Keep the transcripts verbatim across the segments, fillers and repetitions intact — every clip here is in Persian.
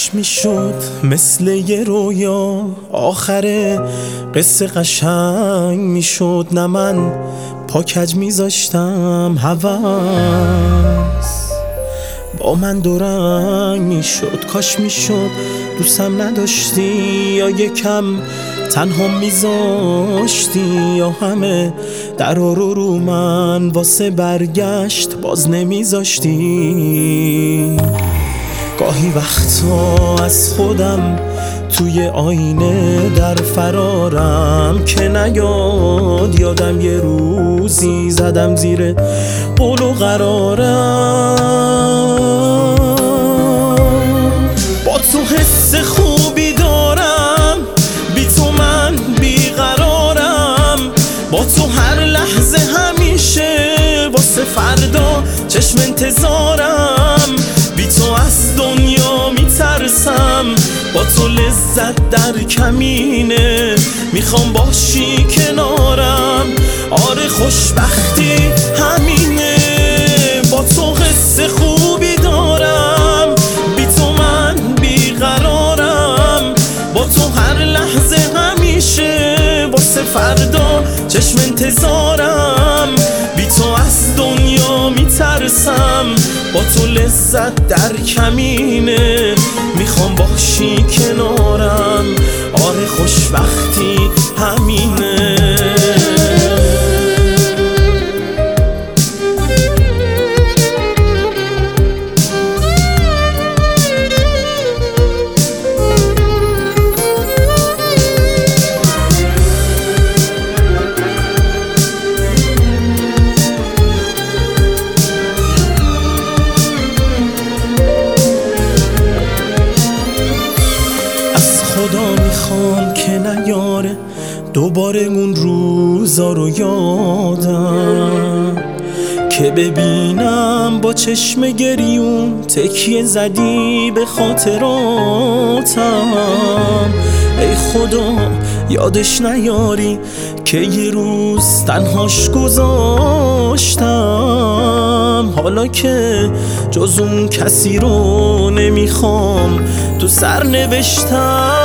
کاش میشد مثل یه رویا آخر قصه قشنگ میشد، نه من پاکج میذاشتم هوس با من دورنگ میشد. کاش میشد دوستم نداشتی یا یکم تنها میذاشتی، یا همه در رو رو من واسه برگشت باز نمیذاشتی. گاهی وقتا از خودم توی آینه در فرارم که نیاد یادم یه روزی زدم زیر قول و قرارم. با تو حس خوبی دارم، بی تو من بیقرارم. با تو هر لحظه همیشه واسه فردا چشم انتظارم. بی تو از دنیا میترسم، با تو لذت در کمینه، میخوام باشی کنارم. آره خوشبختی همینه، با تو قصه خوبی دارم. بی تو من بیقرارم، با تو هر لحظه همیشه واسه فردا چشم انتظارم. بی تو از دنیا میترسم، با تو لذت در کمینه، میخوام باشی کنارم. آره خوشبختی همینه. خدا میخوام که نیاره دوباره اون روزا رو یادم، که ببینم با چشم گریون تکیه زدی به خاطراتم. ای خدا یادش نیاری که یه روز تنهاش گذاشتم. حالا که جز اون کسی رو نمیخوام تو سر نوشتم.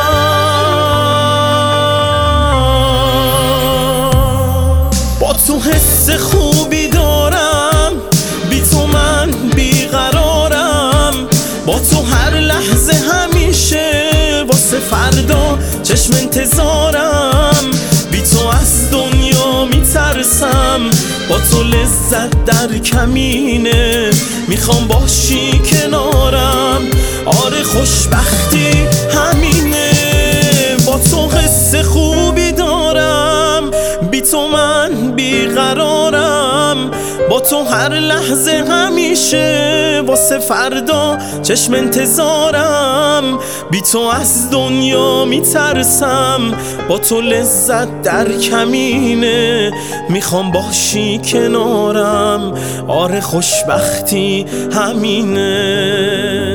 با تو حس خوبی دارم، بی تو من بیقرارم. با تو هر لحظه همیشه واسه فردا چشم انتظارم. بی تو از دنیا میترسم، با تو لذت در کمینه، میخوام باشی کنارم. آره خوشبختی همینه، با تو قصه خوبی دارم. بی تو من بیقرارم، با تو هر لحظه همیشه واسه فردا چشم انتظارم. بی تو از دنیا میترسم، با تو لذت در کمینه، میخوام باشی کنارم. آره خوشبختی همینه.